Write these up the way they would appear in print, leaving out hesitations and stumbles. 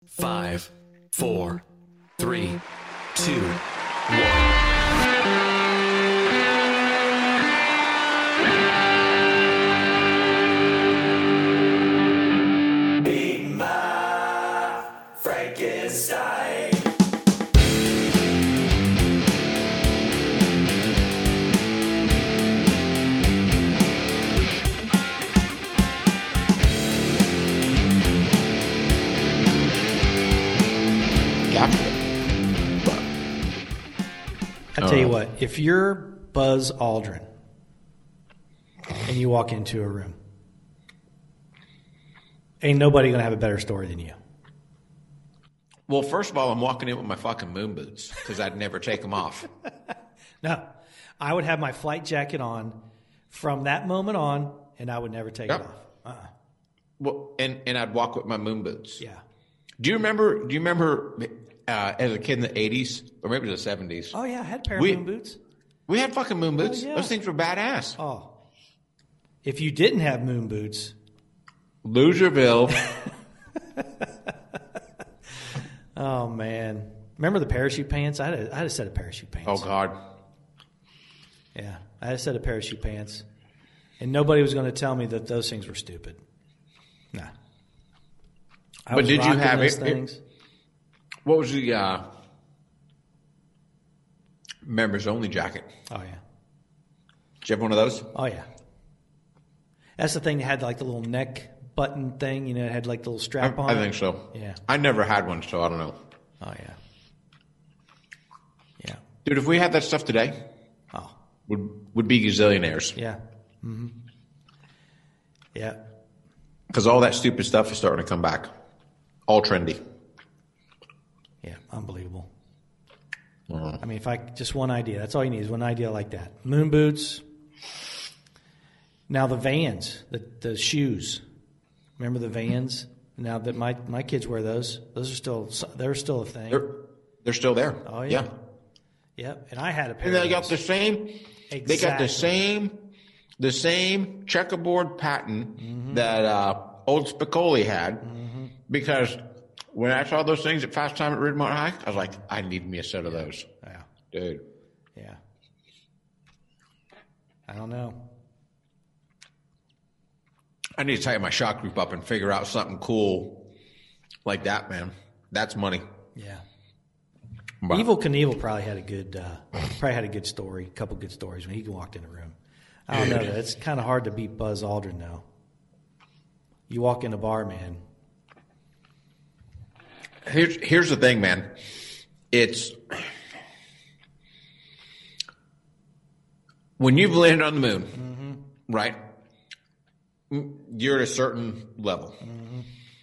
5, 4, 3, 2, 1. Be my Frankenstein. I tell you what, if you're Buzz Aldrin and you walk into a room, ain't nobody going to have a better story than you. Well, first of all, I'm walking in with my fucking moon boots because I'd never take them off. No, I would have my flight jacket on from that moment on, and I would never take it off. Well, and I'd walk with my moon boots. Yeah. Do you remember as a kid in the 80s, or maybe the 70s? Oh, yeah, I had a pair of moon boots. We had fucking moon boots. Oh, yeah. Those things were badass. Oh. If you didn't have moon boots. Loserville. Oh, man. Remember the parachute pants? I had a set of parachute pants. Oh, God. Yeah, I had a set of parachute pants. And nobody was going to tell me that those things were stupid. Nah. But did you have those it? Things. What was the members only jacket? Oh, yeah. Did you have one of those? Oh, yeah. That's the thing that had like the little neck button thing, it had like the little strap on. I think so. Yeah. I never had one, so I don't know. Oh, yeah. Yeah. Dude, if we had that stuff today, would be gazillionaires. Yeah. Mm-hmm. Yeah. Because all that stupid stuff is starting to come back. All trendy. Yeah, unbelievable. I mean, just one idea. That's all you need is one idea like that. Moon boots. Now the Vans, the shoes. Remember the Vans? Now that my kids wear those. They're still a thing. They're still there. Oh yeah. Yeah. Yep. And I had a pair. And they of got those. the same. Exactly. They got the same checkerboard pattern that old Spicoli had. Mm-hmm. Because when I saw those things at Fast Time at Ridgemont High, I was like, I need me a set of those. Yeah. Dude. Yeah. I don't know. I need to tie my shot group up and figure out something cool like that, man. That's money. Yeah. But Evel Knievel probably had a good story, a couple good stories when he walked in a room. I don't know. It's kind of hard to beat Buzz Aldrin, though. You walk in a bar, man. Here's the thing, man. It's when you've landed on the moon, right? You're at a certain level. Mm-hmm.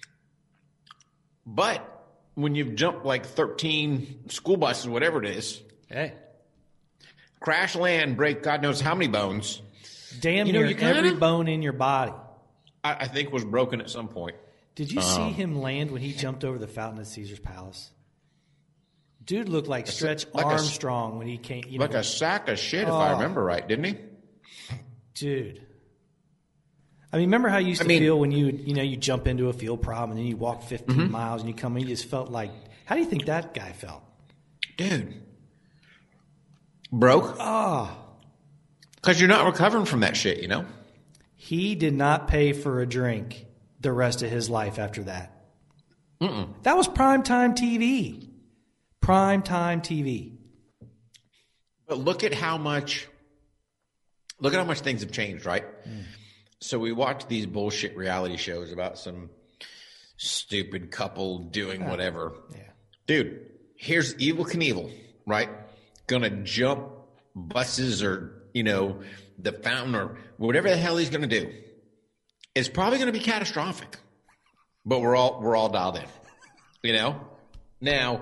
But when you've jumped like 13 school buses, whatever it is, hey, crash, land, break God knows how many bones. Damn near every bone in your body. I think was broken at some point. Did you see him land when he jumped over the fountain at Caesar's Palace? Dude looked like Stretch Armstrong when he came. Like a sack of shit, if I remember right, didn't he? Dude. I mean, remember how you used to feel when you jump into a field problem and then you walk 15 miles and you come in, you just felt like, how do you think that guy felt? Dude. Broke? Oh. Because you're not recovering from that shit, He did not pay for a drink the rest of his life after that. That was primetime TV. Primetime TV. But look at how much things have changed, right? So we watch these bullshit reality shows about some stupid couple doing whatever. Yeah. Dude, here's Evel Knievel, right? Gonna jump buses or, the fountain or whatever the hell he's gonna do. It's probably gonna be catastrophic. But we're all dialed in. Now,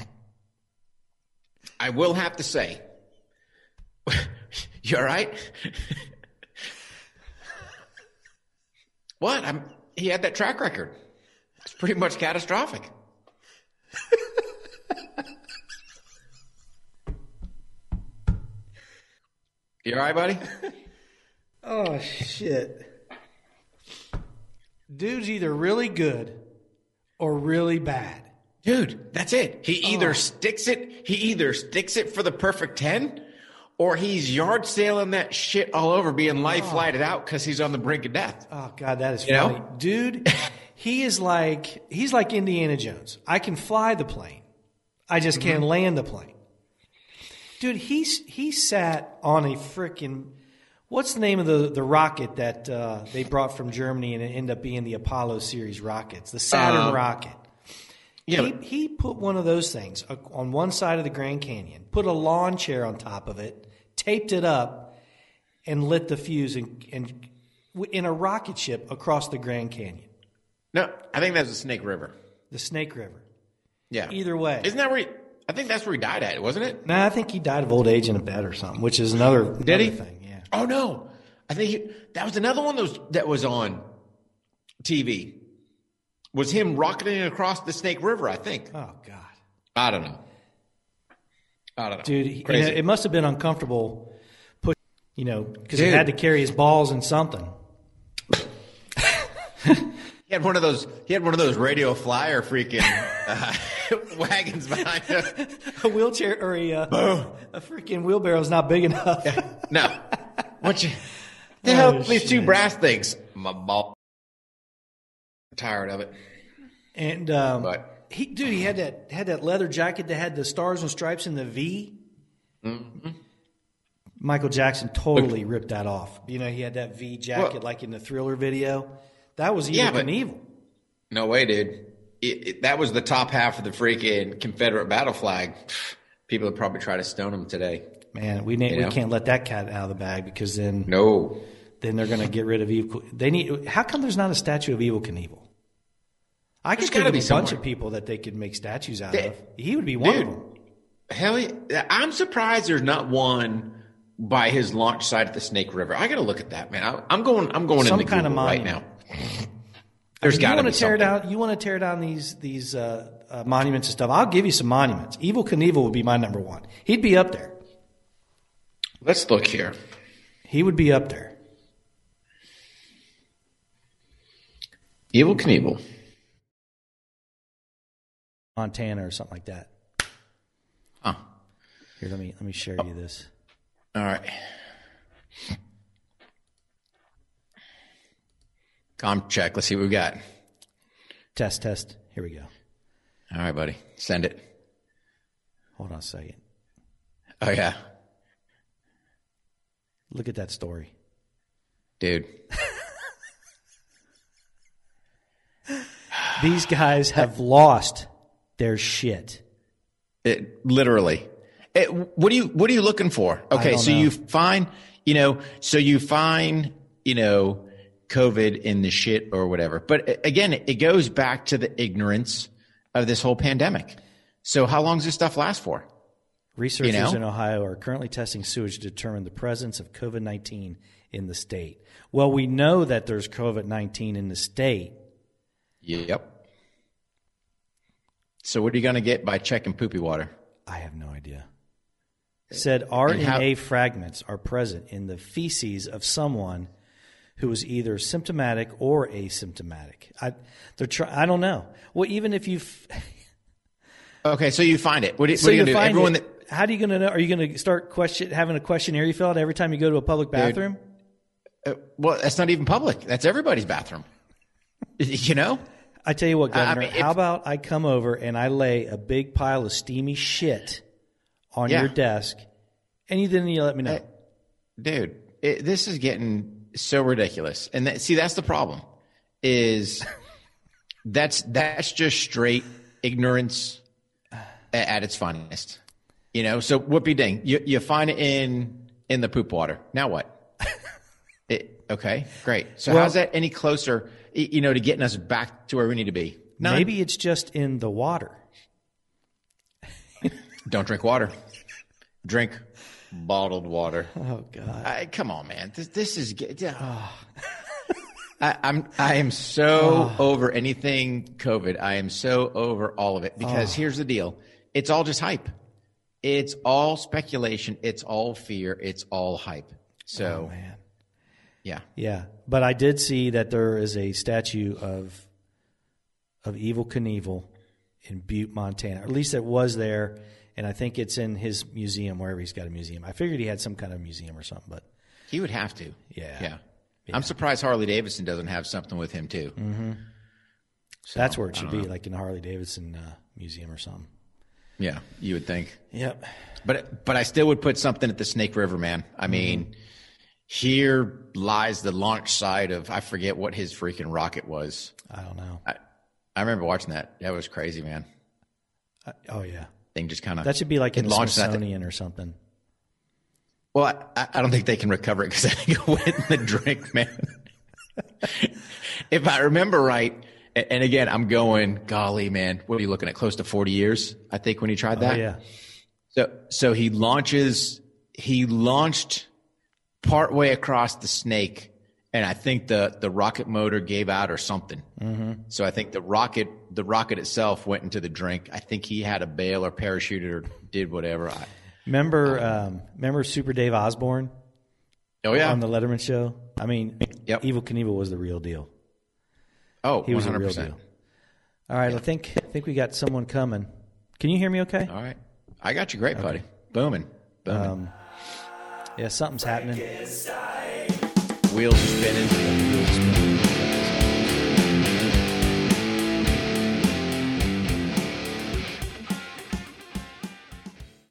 I will have to say, you all right? What? He had that track record. It's pretty much catastrophic. You all right, buddy? Oh, shit. Dude's either really good or really bad. Dude, that's it. He either sticks it for the perfect 10, or he's yard sailing that shit all over, being life flighted out because he's on the brink of death. Oh God, that is funny. Dude, he's like Indiana Jones. I can fly the plane. I just can't land the plane. Dude, he sat on a freaking, what's the name of the rocket that they brought from Germany and it ended up being the Apollo series rockets, the Saturn rocket. Yeah, He put one of those things on one side of the Grand Canyon, put a lawn chair on top of it, taped it up, and lit the fuse and in a rocket ship across the Grand Canyon. no, I think that's the Snake River. The Snake River. Yeah. Either way. Isn't that where I think that's where he died at, wasn't it? No, I think he died of old age in a bed or something, which is another thing. Yeah. Oh, no. I think that was another one that was on TV. Was him rocketing across the Snake River, I think. Oh, God. I don't know. Dude, it must have been uncomfortable, because he Dude. had to carry his balls in something. He had one of those radio flyer freaking wagons behind him. A wheelchair or a freaking wheelbarrow is not big enough. No. The hell these two brass things? My ball. I'm tired of it. And But he had that leather jacket that had the stars and stripes in the V. Mm-hmm. Michael Jackson totally ripped that off. He had that V jacket like in the Thriller video. That was Evil Knievel. No way, dude. That was the top half of the freaking Confederate battle flag. People would probably try to stone him today. Man, we can't let that cat out of the bag because then they're going to get rid of Evil. How come there's not a statue of Evil Knievel? I could think of a bunch of people that they could make statues out of. He would be one of them. Hell yeah. I'm surprised there's not one by his launch site at the Snake River. I got to look at that, man. I'm going Some into kind Google of right now. There's got to be something. You want to tear down these monuments and stuff? I'll give you some monuments. Evil Knievel would be my number one. He'd be up there. Let's look here. He would be up there. Evil Knievel. Montana or something like that. Huh. Here, let me share you this. All right. Com check. Let's see what we got. Test. Here we go. All right, buddy. Send it. Hold on a second. Oh, yeah. Look at that story. Dude. These guys have lost their shit. Literally. What are you looking for? Okay, so you find COVID in the shit or whatever. But again, it goes back to the ignorance of this whole pandemic. So how long does this stuff last for? Researchers in Ohio are currently testing sewage to determine the presence of COVID-19 in the state. Well, we know that there's COVID-19 in the state. Yep. So what are you going to get by checking poopy water? I have no idea. Said RNA fragments are present in the feces of someone who is either symptomatic or asymptomatic. I don't know. Well, even if you've... Okay, so you find it. What are you going to do? Everyone that... How are you going to know? Are you going to start having a questionnaire you fill out every time you go to a public bathroom? Well, that's not even public. That's everybody's bathroom. I tell you what, Governor, how about I come over and I lay a big pile of steamy shit on your desk, and then you let me know. Dude, this is getting so ridiculous. And that's the problem, is that's just straight ignorance at its finest. So whoopee ding. You find it in the poop water. Now what? Okay, great. So how's that any closer, to getting us back to where we need to be? None. Maybe it's just in the water. Don't drink water. Drink bottled water. Oh God! Come on, man. This is. I am so over anything COVID. I am so over all of it because here's the deal: it's all just hype. It's all speculation. It's all fear. It's all hype. So, man. Yeah. Yeah. But I did see that there is a statue of of Evel Knievel in Butte, Montana. Or at least it was there, and I think it's in his museum, wherever he's got a museum. I figured he had some kind of museum or something, but He would have to. yeah. I'm surprised Harley Davidson doesn't have something with him too. Mm-hmm. So that's where it should be, like in the Harley Davidson museum or something. Yeah, you would think. Yep. But I still would put something at the Snake River, man. I mean, here lies the launch site of, I forget what his freaking rocket was. I don't know. I remember watching that. That was crazy, man. Oh, yeah. Thing just kind of. That should be like in the launched that Smithsonian or something. Well, I don't think they can recover it because I think it went in the drink, man. If I remember right, and again, I'm going, golly, man, what are you looking at? Close to 40 years, I think, when he tried that. Oh, yeah. So he launched partway across the Snake, and I think the rocket motor gave out or something. Mm-hmm. So I think the rocket itself went into the drink. I think he had a bail or parachuted or did whatever. Remember Super Dave Osborne? Oh yeah, on the Letterman show. I mean, yep. Evel Knievel was the real deal. Oh, he was 100%. the real deal. All right, I think we got someone coming. Can you hear me? Okay. All right, I got you, great, buddy. Booming. Yeah, something's happening. Wheels are spinning.